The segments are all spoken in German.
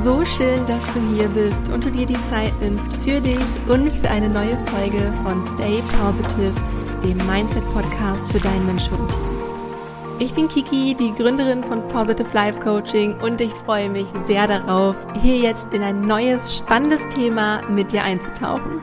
So schön, dass du hier bist und du dir die Zeit nimmst für dich und für eine neue Folge von Stay Positive, dem Mindset-Podcast für dein Mensch-Hund. Ich bin Kiki, die Gründerin von Positive Life Coaching und ich freue mich sehr darauf, hier jetzt in ein neues, spannendes Thema mit dir einzutauchen.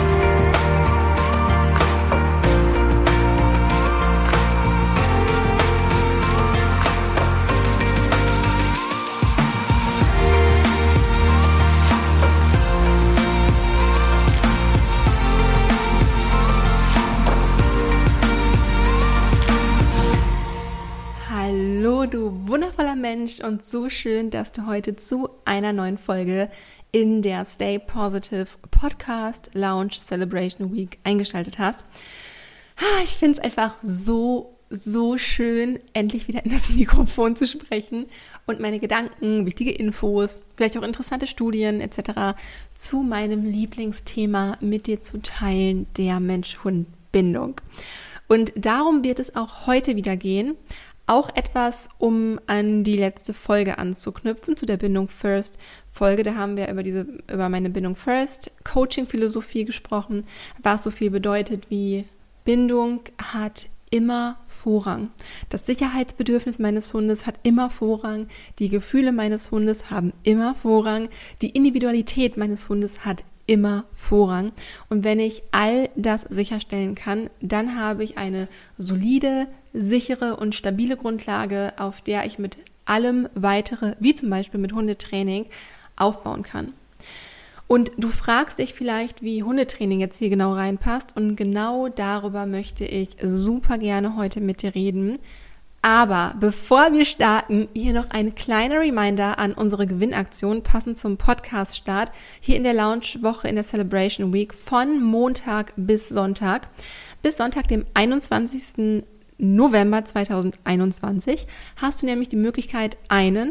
Du wundervoller Mensch und so schön, dass du heute zu einer neuen Folge in der Stay Positive Podcast Launch Celebration Week eingeschaltet hast. Ich finde es einfach so schön, endlich wieder in das Mikrofon zu sprechen und meine Gedanken, wichtige Infos, vielleicht auch interessante Studien etc. zu meinem Lieblingsthema mit dir zu teilen, der Mensch-Hund-Bindung. Und darum wird es auch heute wieder gehen. Auch etwas, um an die letzte Folge anzuknüpfen, zu der Bindung First Folge. Da haben wir über meine Bindung First Coaching-Philosophie gesprochen, was so viel bedeutet wie Bindung hat immer Vorrang. Das Sicherheitsbedürfnis meines Hundes hat immer Vorrang. Die Gefühle meines Hundes haben immer Vorrang. Die Individualität meines Hundes hat immer Vorrang. Und wenn ich all das sicherstellen kann, dann habe ich eine solide, sichere und stabile Grundlage, auf der ich mit allem weitere, wie zum Beispiel mit Hundetraining, aufbauen kann. Und du fragst dich vielleicht, wie Hundetraining jetzt hier genau reinpasst und genau darüber möchte ich super gerne heute mit dir reden. Aber bevor wir starten, hier noch ein kleiner Reminder an unsere Gewinnaktion passend zum Podcast-Start hier in der Launch-Woche in der Celebration Week von Montag bis Sonntag. Bis Sonntag, dem 21. November 2021, hast du nämlich die Möglichkeit, 1,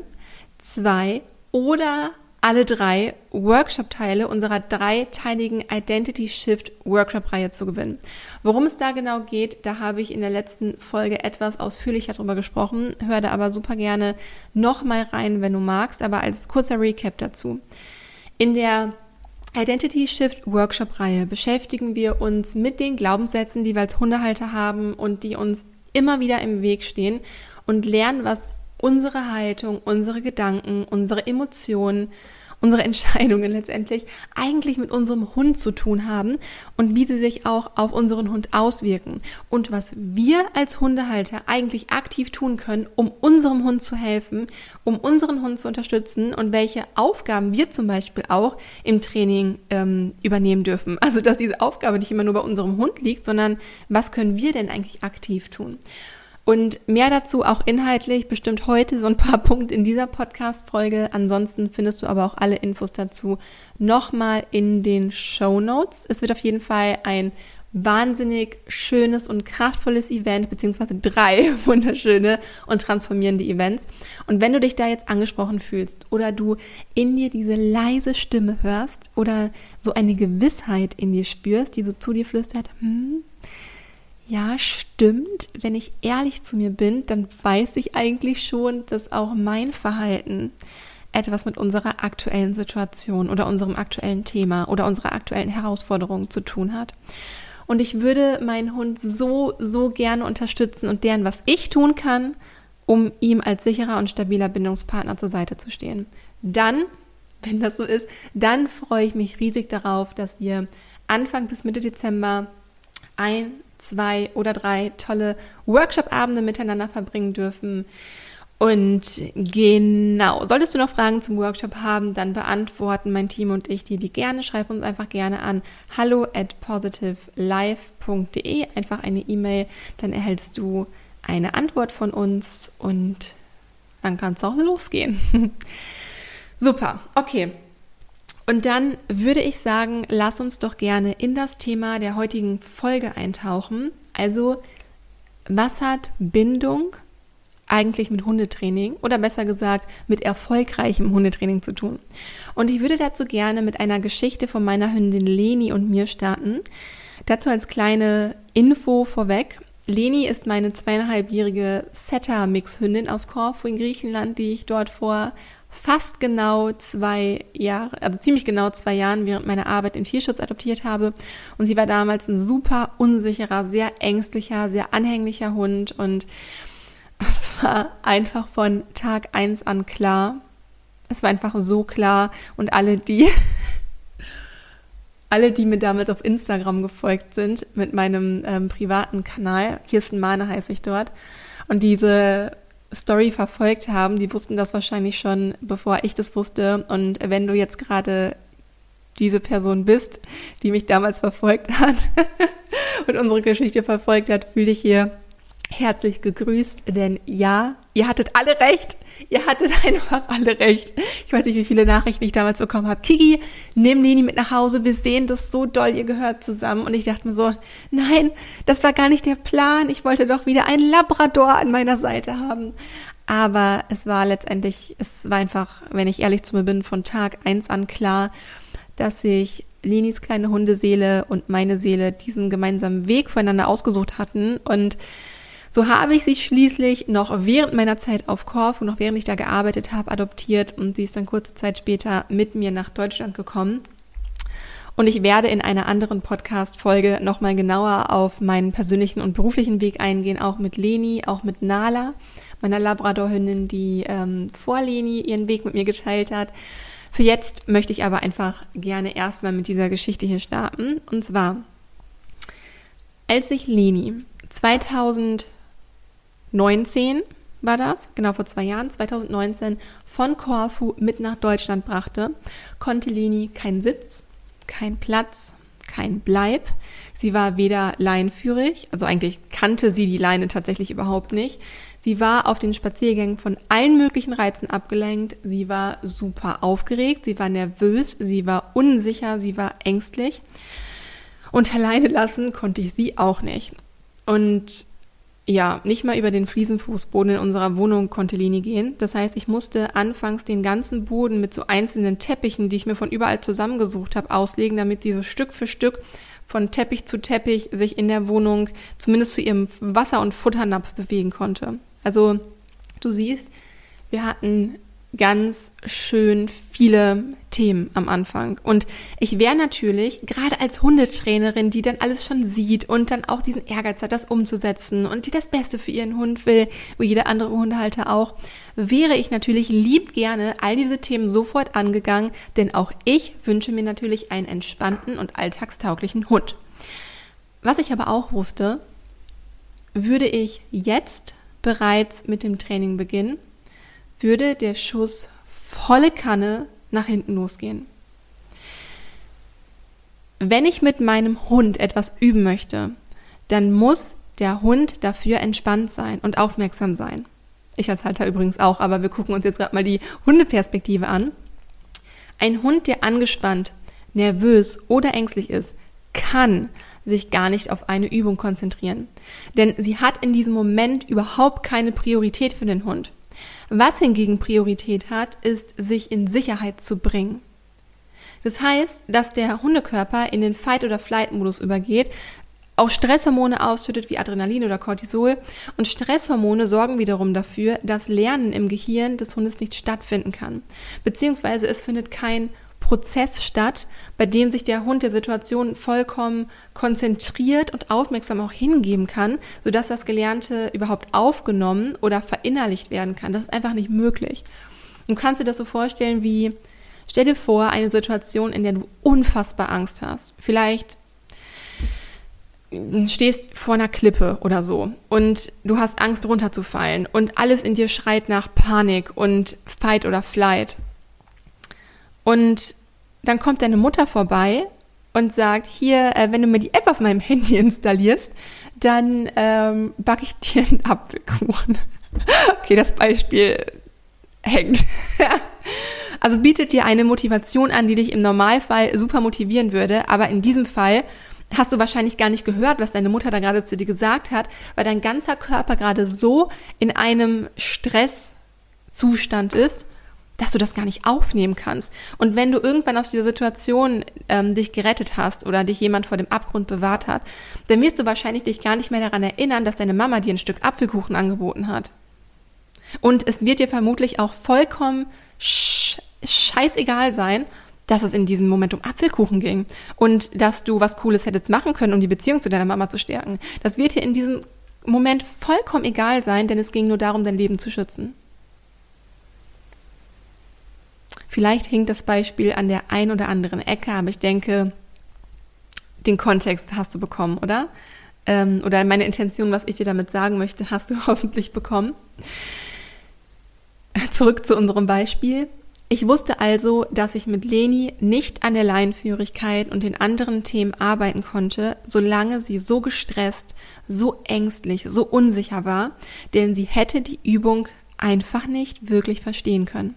2 oder alle 3 Workshop-Teile unserer 3-teiligen Identity Shift Workshop-Reihe zu gewinnen. Worum es da genau geht, da habe ich in der letzten Folge etwas ausführlicher drüber gesprochen. Hör da aber super gerne nochmal rein, wenn du magst, aber als kurzer Recap dazu. In der Identity Shift Workshop-Reihe beschäftigen wir uns mit den Glaubenssätzen, die wir als Hundehalter haben und die uns immer wieder im Weg stehen und lernen, was unsere Haltung, unsere Gedanken, unsere Emotionen, unsere Entscheidungen letztendlich eigentlich mit unserem Hund zu tun haben und wie sie sich auch auf unseren Hund auswirken und was wir als Hundehalter eigentlich aktiv tun können, um unserem Hund zu helfen, um unseren Hund zu unterstützen und welche Aufgaben wir zum Beispiel auch im Training übernehmen dürfen. Also dass diese Aufgabe nicht immer nur bei unserem Hund liegt, sondern was können wir denn eigentlich aktiv tun? Und mehr dazu auch inhaltlich bestimmt heute so ein paar Punkte in dieser Podcast-Folge. Ansonsten findest du aber auch alle Infos dazu nochmal in den Shownotes. Es wird auf jeden Fall ein wahnsinnig schönes und kraftvolles Event, beziehungsweise 3 wunderschöne und transformierende Events. Und wenn du dich da jetzt angesprochen fühlst oder du in dir diese leise Stimme hörst oder so eine Gewissheit in dir spürst, die so zu dir flüstert, ja, stimmt. Wenn ich ehrlich zu mir bin, dann weiß ich eigentlich schon, dass auch mein Verhalten etwas mit unserer aktuellen Situation oder unserem aktuellen Thema oder unserer aktuellen Herausforderung zu tun hat. Und ich würde meinen Hund so gerne unterstützen und deren, was ich tun kann, um ihm als sicherer und stabiler Bindungspartner zur Seite zu stehen. Dann, wenn das so ist, dann freue ich mich riesig darauf, dass wir Anfang bis Mitte Dezember 1, 2 oder 3 tolle Workshop-Abende miteinander verbringen dürfen. Und genau, solltest du noch Fragen zum Workshop haben, dann beantworten mein Team und ich dir die gerne. Schreib uns einfach gerne an hallo@positivelife.de, einfach eine E-Mail, dann erhältst du eine Antwort von uns und dann kann es auch losgehen. Super, okay. Und dann würde ich sagen, lass uns doch gerne in das Thema der heutigen Folge eintauchen. Also, was hat Bindung eigentlich mit Hundetraining oder besser gesagt mit erfolgreichem Hundetraining zu tun? Und ich würde dazu gerne mit einer Geschichte von meiner Hündin Leni und mir starten. Dazu als kleine Info vorweg. Leni ist meine 2,5-jährige Setter-Mix-Hündin aus Korfu in Griechenland, die ich dort vor fast genau 2 Jahre, also ziemlich genau 2 Jahren während meiner Arbeit im Tierschutz adoptiert habe. Und sie war damals ein super unsicherer, sehr ängstlicher, sehr anhänglicher Hund. Und es war einfach von Tag 1 an klar. Es war einfach so klar. Und alle, die mir damals auf Instagram gefolgt sind, mit meinem privaten Kanal, Kirsten Mahne heiße ich dort, und diese Story verfolgt haben, die wussten das wahrscheinlich schon, bevor ich das wusste. Und wenn du jetzt gerade diese Person bist, die mich damals verfolgt hat und unsere Geschichte verfolgt hat, fühl dich hier herzlich gegrüßt, denn ja, ihr hattet alle recht. Ihr hattet einfach alle recht. Ich weiß nicht, wie viele Nachrichten ich damals bekommen habe. Kiki, nimm Leni mit nach Hause, wir sehen das so doll, ihr gehört zusammen. Und ich dachte mir so, nein, das war gar nicht der Plan. Ich wollte doch wieder einen Labrador an meiner Seite haben. Aber es war einfach, wenn ich ehrlich zu mir bin, von Tag 1 an klar, dass sich Lenis kleine Hundeseele und meine Seele diesen gemeinsamen Weg voneinander ausgesucht hatten. Und so habe ich sie schließlich noch während meiner Zeit auf Korfu, noch während ich da gearbeitet habe, adoptiert, und sie ist dann kurze Zeit später mit mir nach Deutschland gekommen. Und ich werde in einer anderen Podcast-Folge nochmal genauer auf meinen persönlichen und beruflichen Weg eingehen, auch mit Leni, auch mit Nala, meiner Labrador-Hündin, die vor Leni ihren Weg mit mir geteilt hat. Für jetzt möchte ich aber einfach gerne erstmal mit dieser Geschichte hier starten. Und zwar, als ich Leni 2019 war das, genau vor 2 Jahren, 2019 von Korfu mit nach Deutschland brachte, konnte Leni keinen Sitz, keinen Platz, kein Bleib. Sie war weder leinenführig, also eigentlich kannte sie die Leine tatsächlich überhaupt nicht. Sie war auf den Spaziergängen von allen möglichen Reizen abgelenkt. Sie war super aufgeregt, sie war nervös, sie war unsicher, sie war ängstlich. Und alleine lassen konnte ich sie auch nicht. Und ja, nicht mal über den Fliesenfußboden in unserer Wohnung konnte Leni gehen. Das heißt, ich musste anfangs den ganzen Boden mit so einzelnen Teppichen, die ich mir von überall zusammengesucht habe, auslegen, damit sie so Stück für Stück von Teppich zu Teppich sich in der Wohnung zumindest zu ihrem Wasser- und Futternapf bewegen konnte. Also du siehst, wir hatten ganz schön viele Themen am Anfang. Und ich wäre natürlich, gerade als Hundetrainerin, die dann alles schon sieht und dann auch diesen Ehrgeiz hat, das umzusetzen und die das Beste für ihren Hund will, wie jeder andere Hundehalter auch, wäre ich natürlich lieb gerne all diese Themen sofort angegangen, denn auch ich wünsche mir natürlich einen entspannten und alltagstauglichen Hund. Was ich aber auch wusste, würde ich jetzt bereits mit dem Training beginnen, würde der Schuss volle Kanne nach hinten losgehen. Wenn ich mit meinem Hund etwas üben möchte, dann muss der Hund dafür entspannt sein und aufmerksam sein. Ich als Halter übrigens auch, aber wir gucken uns jetzt gerade mal die Hundeperspektive an. Ein Hund, der angespannt, nervös oder ängstlich ist, kann sich gar nicht auf eine Übung konzentrieren. Denn sie hat in diesem Moment überhaupt keine Priorität für den Hund. Was hingegen Priorität hat, ist, sich in Sicherheit zu bringen. Das heißt, dass der Hundekörper in den Fight- oder Flight-Modus übergeht, auch Stresshormone ausschüttet wie Adrenalin oder Cortisol. Und Stresshormone sorgen wiederum dafür, dass Lernen im Gehirn des Hundes nicht stattfinden kann. Beziehungsweise es findet kein Prozess statt, bei dem sich der Hund der Situation vollkommen konzentriert und aufmerksam auch hingeben kann, sodass das Gelernte überhaupt aufgenommen oder verinnerlicht werden kann. Das ist einfach nicht möglich. Du kannst dir das so vorstellen wie, stell dir vor, eine Situation, in der du unfassbar Angst hast. Vielleicht stehst vor einer Klippe oder so und du hast Angst, runterzufallen und alles in dir schreit nach Panik und Fight oder Flight. Und dann kommt deine Mutter vorbei und sagt, hier, wenn du mir die App auf meinem Handy installierst, dann backe ich dir einen Apfelkuchen. Okay, das Beispiel hängt. Also bietet dir eine Motivation an, die dich im Normalfall super motivieren würde, aber in diesem Fall hast du wahrscheinlich gar nicht gehört, was deine Mutter da gerade zu dir gesagt hat, weil dein ganzer Körper gerade so in einem Stresszustand ist, dass du das gar nicht aufnehmen kannst. Und wenn du irgendwann aus dieser Situation dich gerettet hast oder dich jemand vor dem Abgrund bewahrt hat, dann wirst du wahrscheinlich dich gar nicht mehr daran erinnern, dass deine Mama dir ein Stück Apfelkuchen angeboten hat. Und es wird dir vermutlich auch vollkommen scheißegal sein, dass es in diesem Moment um Apfelkuchen ging und dass du was Cooles hättest machen können, um die Beziehung zu deiner Mama zu stärken. Das wird dir in diesem Moment vollkommen egal sein, denn es ging nur darum, dein Leben zu schützen. Vielleicht hinkt das Beispiel an der ein oder anderen Ecke, aber ich denke, den Kontext hast du bekommen, oder? Oder meine Intention, was ich dir damit sagen möchte, hast du hoffentlich bekommen. Zurück zu unserem Beispiel. Ich wusste also, dass ich mit Leni nicht an der Laienführigkeit und den anderen Themen arbeiten konnte, solange sie so gestresst, so ängstlich, so unsicher war, denn sie hätte die Übung einfach nicht wirklich verstehen können.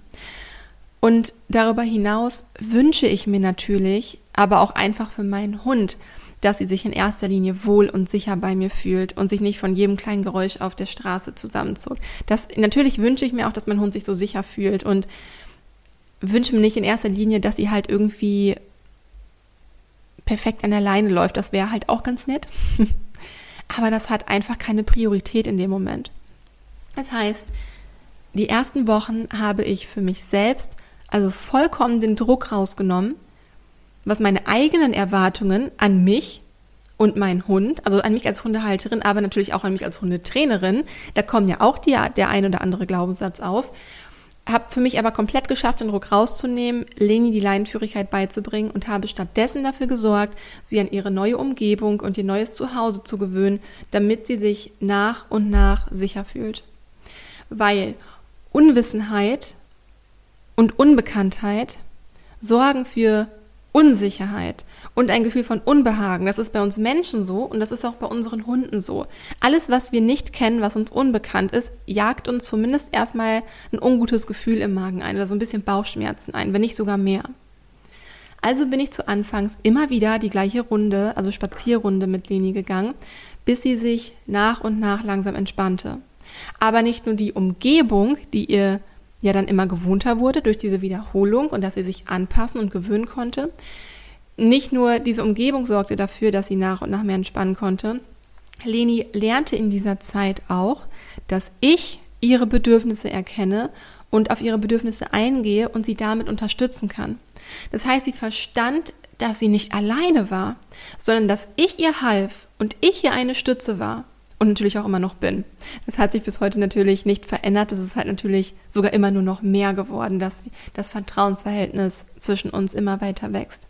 Und darüber hinaus wünsche ich mir natürlich, aber auch einfach für meinen Hund, dass sie sich in erster Linie wohl und sicher bei mir fühlt und sich nicht von jedem kleinen Geräusch auf der Straße zusammenzuckt. Natürlich wünsche ich mir auch, dass mein Hund sich so sicher fühlt und wünsche mir nicht in erster Linie, dass sie halt irgendwie perfekt an der Leine läuft. Das wäre halt auch ganz nett. Aber das hat einfach keine Priorität in dem Moment. Das heißt, die ersten Wochen habe ich für mich selbst also vollkommen den Druck rausgenommen, was meine eigenen Erwartungen an mich und meinen Hund, also an mich als Hundehalterin, aber natürlich auch an mich als Hundetrainerin, da kommen ja auch der ein oder andere Glaubenssatz auf, habe für mich aber komplett geschafft, den Druck rauszunehmen, Leni die Leinenführigkeit beizubringen und habe stattdessen dafür gesorgt, sie an ihre neue Umgebung und ihr neues Zuhause zu gewöhnen, damit sie sich nach und nach sicher fühlt. Weil Unwissenheit und Unbekanntheit sorgen für Unsicherheit und ein Gefühl von Unbehagen. Das ist bei uns Menschen so und das ist auch bei unseren Hunden so. Alles, was wir nicht kennen, was uns unbekannt ist, jagt uns zumindest erstmal ein ungutes Gefühl im Magen ein oder so ein bisschen Bauchschmerzen ein, wenn nicht sogar mehr. Also bin ich zu Anfangs immer wieder die gleiche Runde, also Spazierrunde mit Leni gegangen, bis sie sich nach und nach langsam entspannte. Aber nicht nur die Umgebung, die ihr ja dann immer gewohnter wurde durch diese Wiederholung und dass sie sich anpassen und gewöhnen konnte. Nicht nur diese Umgebung sorgte dafür, dass sie nach und nach mehr entspannen konnte. Leni lernte in dieser Zeit auch, dass ich ihre Bedürfnisse erkenne und auf ihre Bedürfnisse eingehe und sie damit unterstützen kann. Das heißt, sie verstand, dass sie nicht alleine war, sondern dass ich ihr half und ich ihr eine Stütze war. Und natürlich auch immer noch bin. Das hat sich bis heute natürlich nicht verändert. Das ist halt natürlich sogar immer nur noch mehr geworden, dass das Vertrauensverhältnis zwischen uns immer weiter wächst.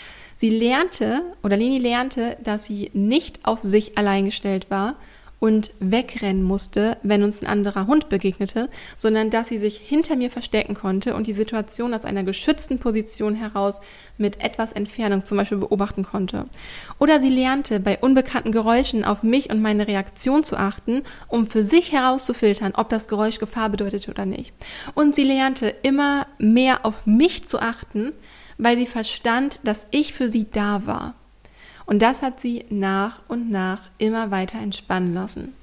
Leni lernte, dass sie nicht auf sich allein gestellt war und wegrennen musste, wenn uns ein anderer Hund begegnete, sondern dass sie sich hinter mir verstecken konnte und die Situation aus einer geschützten Position heraus mit etwas Entfernung zum Beispiel beobachten konnte. Oder sie lernte, bei unbekannten Geräuschen auf mich und meine Reaktion zu achten, um für sich herauszufiltern, ob das Geräusch Gefahr bedeutete oder nicht. Und sie lernte immer mehr auf mich zu achten, weil sie verstand, dass ich für sie da war. Und das hat sie nach und nach immer weiter entspannen lassen.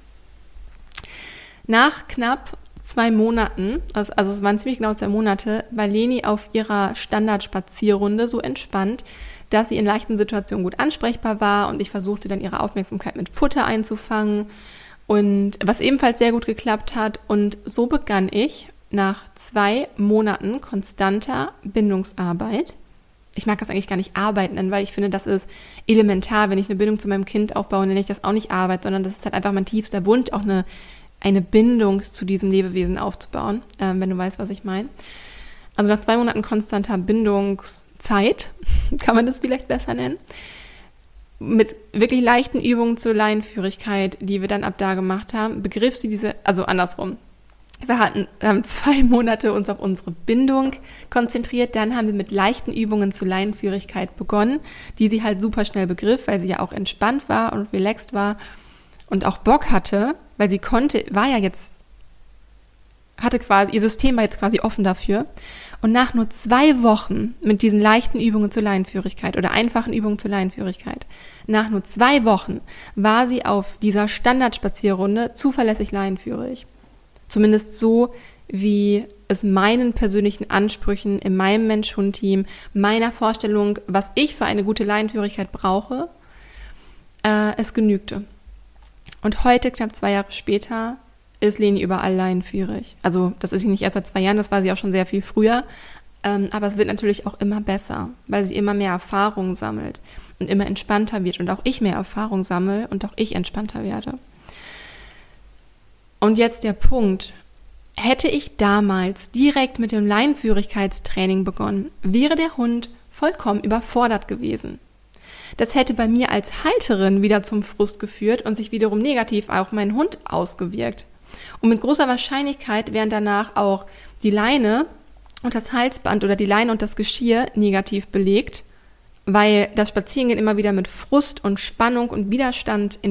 Nach knapp 2 Monaten, also es waren ziemlich genau 2 Monate, war Leni auf ihrer Standardspazierrunde so entspannt, dass sie in leichten Situationen gut ansprechbar war und ich versuchte dann ihre Aufmerksamkeit mit Futter einzufangen und was ebenfalls sehr gut geklappt hat. Und so begann ich nach 2 Monaten konstanter Bindungsarbeit. Ich mag das eigentlich gar nicht Arbeit nennen, weil ich finde, das ist elementar. Wenn ich eine Bindung zu meinem Kind aufbaue, nenne ich das auch nicht Arbeit, sondern das ist halt einfach mein tiefster Wunsch, auch eine Bindung zu diesem Lebewesen aufzubauen, wenn du weißt, was ich meine. Also nach 2 Monaten konstanter Bindungszeit, kann man das vielleicht besser nennen, mit wirklich leichten Übungen zur Leinenführigkeit, die wir dann ab da gemacht haben, begriff sie andersrum. Wir haben 2 Monate uns auf unsere Bindung konzentriert, dann haben wir mit leichten Übungen zur Leinenführigkeit begonnen, die sie halt super schnell begriff, weil sie ja auch entspannt war und relaxed war und auch Bock hatte, weil sie ihr System war jetzt quasi offen dafür. Und nach nur 2 Wochen mit diesen leichten Übungen zur Leinenführigkeit oder einfachen Übungen zur Leinenführigkeit, nach nur 2 Wochen war sie auf dieser Standardspazierrunde zuverlässig leinenführig. Zumindest so, wie es meinen persönlichen Ansprüchen in meinem Mensch-Hund-Team, meiner Vorstellung, was ich für eine gute Leinenführigkeit brauche, es genügte. Und heute, knapp 2 Jahre später, ist Leni überall leinenführig. Also das ist sie nicht erst seit 2 Jahren, das war sie auch schon sehr viel früher. Aber es wird natürlich auch immer besser, weil sie immer mehr Erfahrung sammelt und immer entspannter wird und auch ich mehr Erfahrung sammle und auch ich entspannter werde. Und jetzt der Punkt. Hätte ich damals direkt mit dem Leinenführigkeitstraining begonnen, wäre der Hund vollkommen überfordert gewesen. Das hätte bei mir als Halterin wieder zum Frust geführt und sich wiederum negativ auf meinen Hund ausgewirkt. Und mit großer Wahrscheinlichkeit wären danach auch die Leine und das Halsband oder die Leine und das Geschirr negativ belegt, weil das Spazierengehen immer wieder mit Frust und Spannung und Widerstand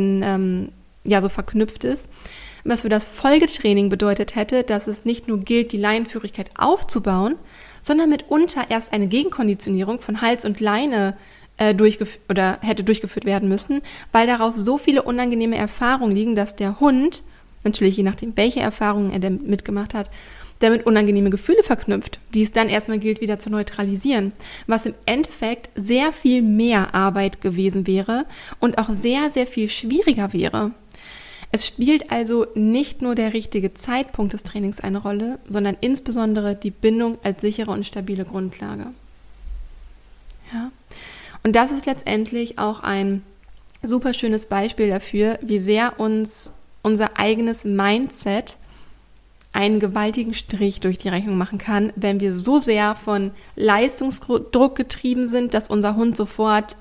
so verknüpft ist. Was für das Folgetraining bedeutet hätte, dass es nicht nur gilt, die Leinenführigkeit aufzubauen, sondern mitunter erst eine Gegenkonditionierung von Hals und Leine hätte durchgeführt werden müssen, weil darauf so viele unangenehme Erfahrungen liegen, dass der Hund, natürlich je nachdem, welche Erfahrungen er denn mitgemacht hat, damit unangenehme Gefühle verknüpft, die es dann erstmal gilt, wieder zu neutralisieren, was im Endeffekt sehr viel mehr Arbeit gewesen wäre und auch sehr, sehr viel schwieriger wäre. Es spielt also nicht nur der richtige Zeitpunkt des Trainings eine Rolle, sondern insbesondere die Bindung als sichere und stabile Grundlage. Ja. Und das ist letztendlich auch ein super schönes Beispiel dafür, wie sehr uns unser eigenes Mindset einen gewaltigen Strich durch die Rechnung machen kann, wenn wir so sehr von Leistungsdruck getrieben sind, dass unser Hund sofort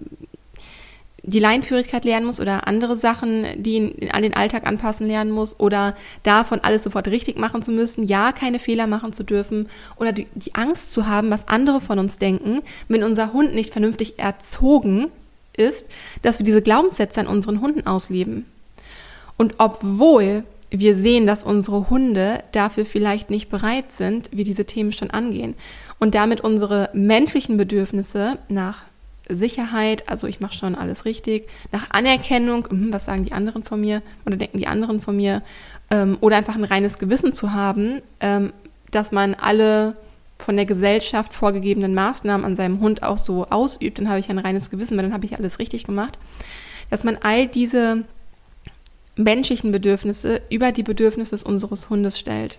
die Leinenführigkeit lernen muss oder andere Sachen, die ihn an den Alltag anpassen lernen muss oder davon alles sofort richtig machen zu müssen, ja, keine Fehler machen zu dürfen oder die Angst zu haben, was andere von uns denken, wenn unser Hund nicht vernünftig erzogen ist, dass wir diese Glaubenssätze an unseren Hunden ausleben. Und obwohl wir sehen, dass unsere Hunde dafür vielleicht nicht bereit sind, wir diese Themen schon angehen und damit unsere menschlichen Bedürfnisse nach Sicherheit, also ich mache schon alles richtig, nach Anerkennung, was sagen die anderen von mir oder denken die anderen von mir, oder einfach ein reines Gewissen zu haben, dass man alle von der Gesellschaft vorgegebenen Maßnahmen an seinem Hund auch so ausübt, dann habe ich ein reines Gewissen, weil dann habe ich alles richtig gemacht, dass man all diese menschlichen Bedürfnisse über die Bedürfnisse unseres Hundes stellt.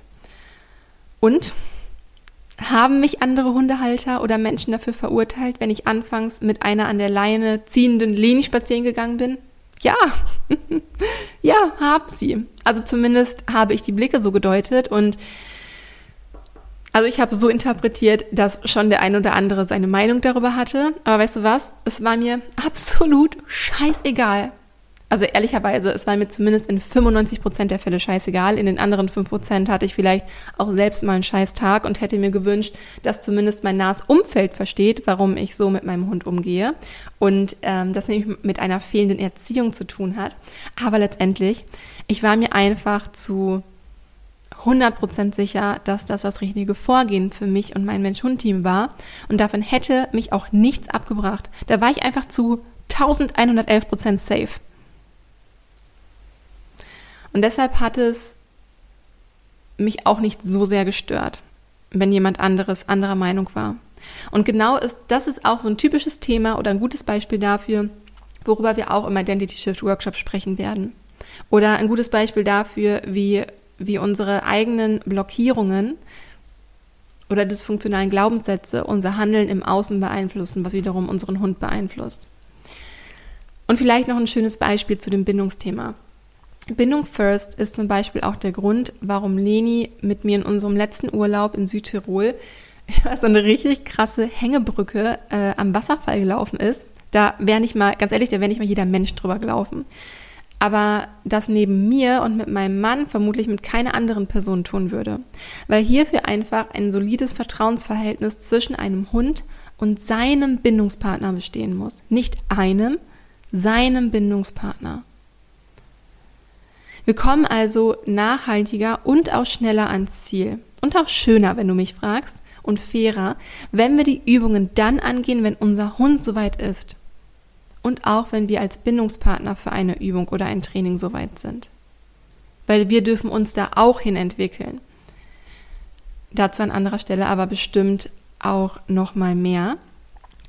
Und haben mich andere Hundehalter oder Menschen dafür verurteilt, wenn ich anfangs mit einer an der Leine ziehenden Leni spazieren gegangen bin? Ja, ja, haben sie. Also zumindest habe ich die Blicke so gedeutet und also ich habe so interpretiert, dass schon der ein oder andere seine Meinung darüber hatte. Aber weißt du was? Es war mir absolut scheißegal. Also ehrlicherweise, es war mir zumindest in 95% der Fälle scheißegal. In den anderen 5% hatte ich vielleicht auch selbst mal einen scheiß Tag und hätte mir gewünscht, dass zumindest mein nahes Umfeld versteht, warum ich so mit meinem Hund umgehe. Und das nämlich mit einer fehlenden Erziehung zu tun hat. Aber letztendlich, ich war mir einfach zu 100% sicher, dass das richtige Vorgehen für mich und mein Mensch-Hund-Team war. Und davon hätte mich auch nichts abgebracht. Da war ich einfach zu 1111% safe. Und deshalb hat es mich auch nicht so sehr gestört, wenn jemand anderer Meinung war. Und genau das ist auch so ein typisches Thema oder ein gutes Beispiel dafür, worüber wir auch im Identity Shift Workshop sprechen werden. Oder ein gutes Beispiel dafür, wie unsere eigenen Blockierungen oder dysfunktionalen Glaubenssätze unser Handeln im Außen beeinflussen, was wiederum unseren Hund beeinflusst. Und vielleicht noch ein schönes Beispiel zu dem Bindungsthema. Bindung first ist zum Beispiel auch der Grund, warum Leni mit mir in unserem letzten Urlaub in Südtirol so eine richtig krasse Hängebrücke am Wasserfall gelaufen ist. Da wäre nicht mal, ganz ehrlich, da wäre nicht mal jeder Mensch drüber gelaufen. Aber das neben mir und mit meinem Mann vermutlich mit keiner anderen Person tun würde. Weil hierfür einfach ein solides Vertrauensverhältnis zwischen einem Hund und seinem Bindungspartner bestehen muss. Nicht einem, seinem Bindungspartner. Wir kommen also nachhaltiger und auch schneller ans Ziel. Und auch schöner, wenn du mich fragst, und fairer, wenn wir die Übungen dann angehen, wenn unser Hund soweit ist. Und auch, wenn wir als Bindungspartner für eine Übung oder ein Training soweit sind. Weil wir dürfen uns da auch hin entwickeln. Dazu an anderer Stelle aber bestimmt auch noch mal mehr.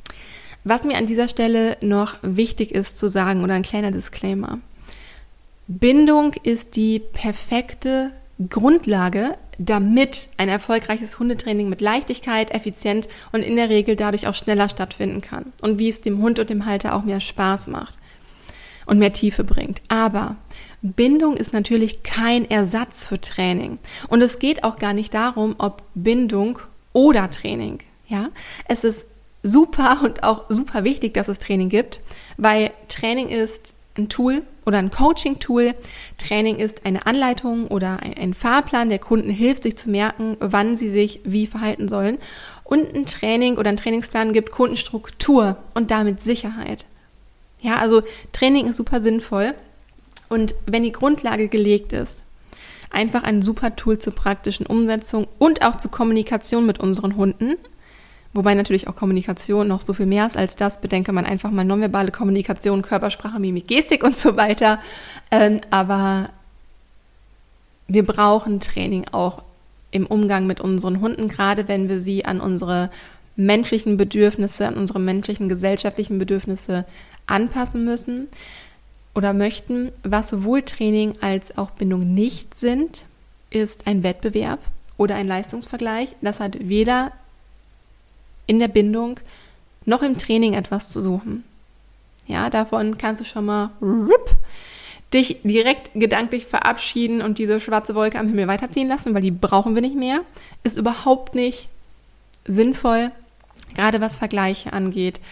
Was mir an dieser Stelle noch wichtig ist zu sagen oder ein kleiner Disclaimer. Bindung ist die perfekte Grundlage, damit ein erfolgreiches Hundetraining mit Leichtigkeit, effizient und in der Regel dadurch auch schneller stattfinden kann. Und wie es dem Hund und dem Halter auch mehr Spaß macht und mehr Tiefe bringt. Aber Bindung ist natürlich kein Ersatz für Training. Und es geht auch gar nicht darum, ob Bindung oder Training. Ja, es ist super und auch super wichtig, dass es Training gibt, weil Training ist ein Tool oder ein Coaching-Tool. Training ist eine Anleitung oder ein Fahrplan, der Kunden hilft, sich zu merken, wann sie sich wie verhalten sollen. Und ein Training oder ein Trainingsplan gibt Kunden Struktur und damit Sicherheit. Ja, also Training ist super sinnvoll. Und wenn die Grundlage gelegt ist, einfach ein super Tool zur praktischen Umsetzung und auch zur Kommunikation mit unseren Hunden, wobei natürlich auch Kommunikation noch so viel mehr ist als das, bedenke man einfach mal nonverbale Kommunikation, Körpersprache, Mimik, Gestik und so weiter. Aber wir brauchen Training auch im Umgang mit unseren Hunden, gerade wenn wir sie an unsere menschlichen Bedürfnisse, an unsere menschlichen gesellschaftlichen Bedürfnisse anpassen müssen oder möchten. Was sowohl Training als auch Bindung nicht sind, ist ein Wettbewerb oder ein Leistungsvergleich. Das hat weder in der Bindung noch im Training etwas zu suchen. Ja, davon kannst du schon mal dich direkt gedanklich verabschieden und diese schwarze Wolke am Himmel weiterziehen lassen, weil die brauchen wir nicht mehr. Ist überhaupt nicht sinnvoll, gerade was Vergleiche angeht.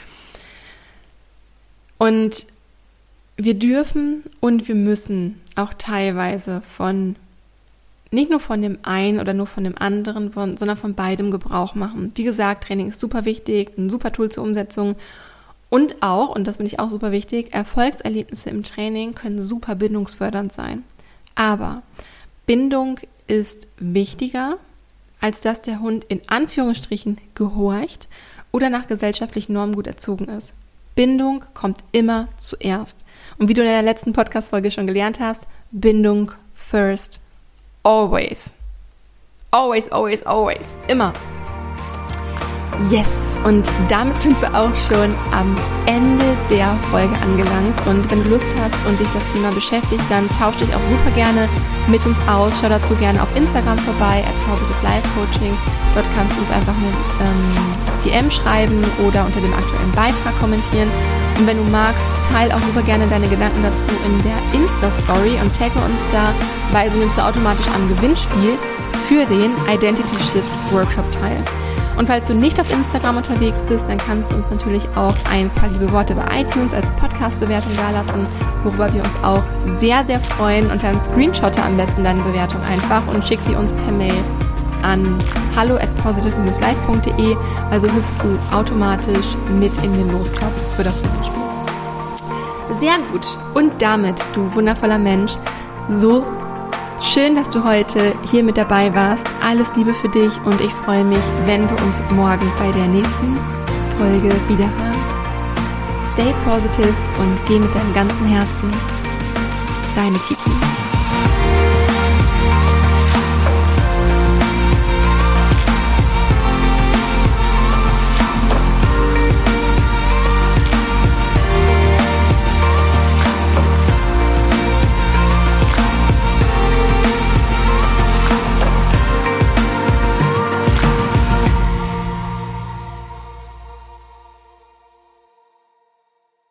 Und wir dürfen und wir müssen auch teilweise nicht nur von dem einen oder nur von dem anderen, sondern von beidem Gebrauch machen. Wie gesagt, Training ist super wichtig, ein super Tool zur Umsetzung und auch, und das finde ich auch super wichtig, Erfolgserlebnisse im Training können super bindungsfördernd sein. Aber Bindung ist wichtiger, als dass der Hund in Anführungsstrichen gehorcht oder nach gesellschaftlichen Normen gut erzogen ist. Bindung kommt immer zuerst. Und wie du in der letzten Podcast-Folge schon gelernt hast, Bindung first. Always. Always, always, always. Immer. Yes. Und damit sind wir auch schon am Ende der Folge angelangt. Und wenn du Lust hast und dich das Thema beschäftigt, dann tausch dich auch super gerne mit uns aus. Schau dazu gerne auf Instagram vorbei, @positive-life-coaching. Dort kannst du uns einfach eine DM schreiben oder unter dem aktuellen Beitrag kommentieren. Und wenn du magst, teile auch super gerne deine Gedanken dazu in der Insta-Story und tagge uns da, weil so nimmst du automatisch am Gewinnspiel für den Identity Shift Workshop teil. Und falls du nicht auf Instagram unterwegs bist, dann kannst du uns natürlich auch ein paar liebe Worte bei iTunes als Podcast-Bewertung dalassen, worüber wir uns auch sehr, sehr freuen. Und dann screenshotte am besten deine Bewertung einfach und schick sie uns per Mail an hallo@positive-life.de, also hüpfst du automatisch mit in den Lostopf für das Gewinnspiel. Sehr gut. Und damit, du wundervoller Mensch, so schön, dass du heute hier mit dabei warst. Alles Liebe für dich und ich freue mich, wenn wir uns morgen bei der nächsten Folge wieder hören. Stay positive und geh mit deinem ganzen Herzen. Deine Kiki.